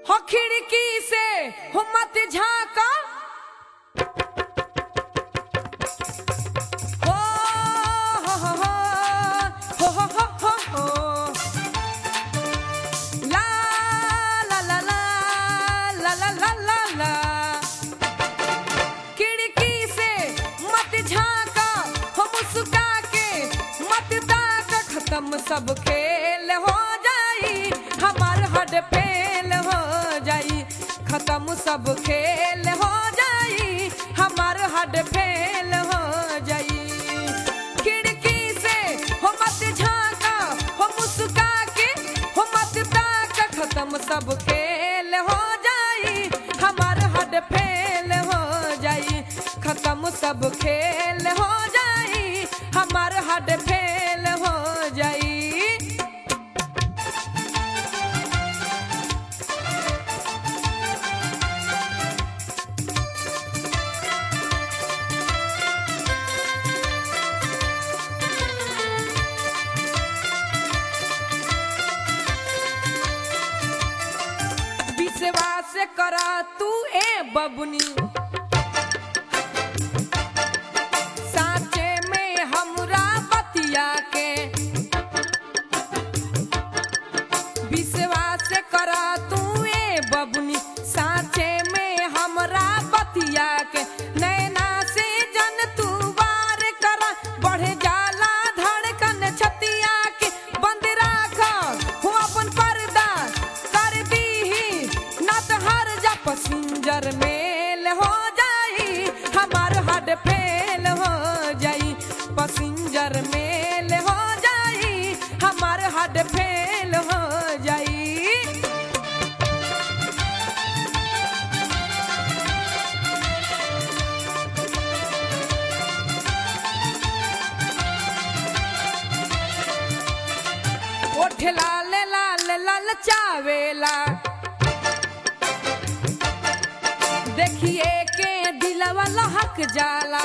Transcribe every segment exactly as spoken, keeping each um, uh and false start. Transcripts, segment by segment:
हो खिड़की से हो मत झांका हो हो हो हो हो हो हो हो ला ला ला ला ला ला ला ला ला खिड़की से मत झांका हो मुस्का के मत ताका खत्म सब खेल हो जाई हमार हड फेल हो जाई खत्म सब खेल हो जाई हमार हड फेल हो जाई खिड़की से हो मत झांका हो मुस्का के हो मत ताका खत्म सब खेल हो जाई हमार हड फेल हो जाई खत्म सब खेल हो जाई हमार हड फेल हो जाई। विश्वास करा तू ए बबुनी साचे में हमरा बतिया के विश्वास करा तू ए बबुनी साचे में हमरा बतिया के नैना से जन तू वार करा बढ़े जाला धड़कन छतिया के बंद राखा हो अपन पर्दा कर दीही ना तो हर जा पसिंजर मेल हो जाई हमार हड फेल हो जाई पसिंजर मेल हो जाई हमार हड फेल हो जाई। ओठ लाल लाल लाल चावेला देखिए के दिलवा लहक जाला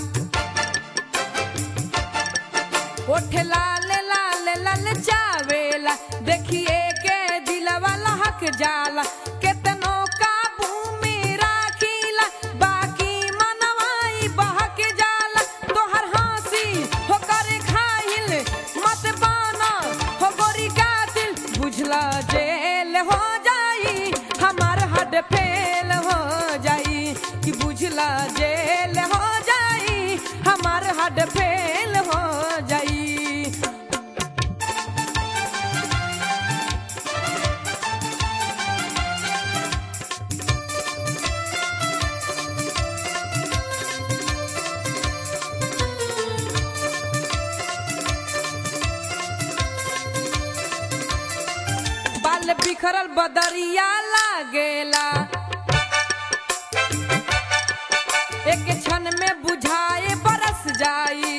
ओठ लाल लाल लाल चावेला देखिए के दिलवा लहक जाला केतनो काबू में राखीला बाकी मनवाई बहक जाला तोहर हंसी हो करे खाइल मत बाना हो गोरी कातिल बुझला जेल हो जाई हमार हड फेल हो जाई कि बुझला जेल हो जाई हमार हड फेल हो जाई। बाल बिखरल बदरिया लागेला एक क्षण में बुझाए बरस जाई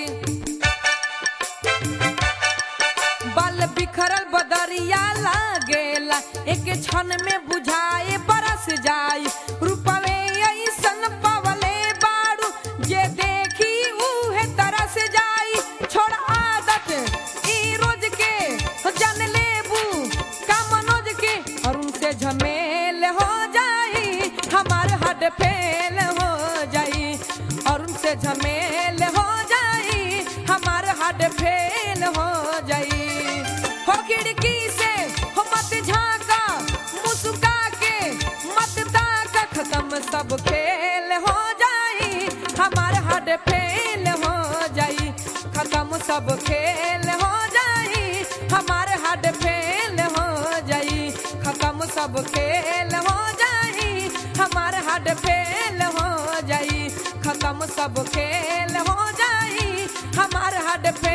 बाल बिखरल बदरिया लागेला एक क्षण में बुझाए बरस जाई रूपवे ऐसन पवले बाड़ू जे देखी उहे तरस जाई छोड़ आदत ई रोज के जान लेबू का मनोज के और उनसे झमेल हो जाई हमार हड फेल हो जाई और उनसे झमेल हो जाई हमार हड फेल हो जाई हो खिड़की से हो मत झांका मुस्का के मत ताका खत्म सब खेल हो जाई हमार हड फेल हो जाई खत्म सब खेल हो जाई हमार हड फेल हो जाई खत्म सब खेल हो जाई हमार हड फेल हो जाई खत्म सब खेल हो जाई हमार हड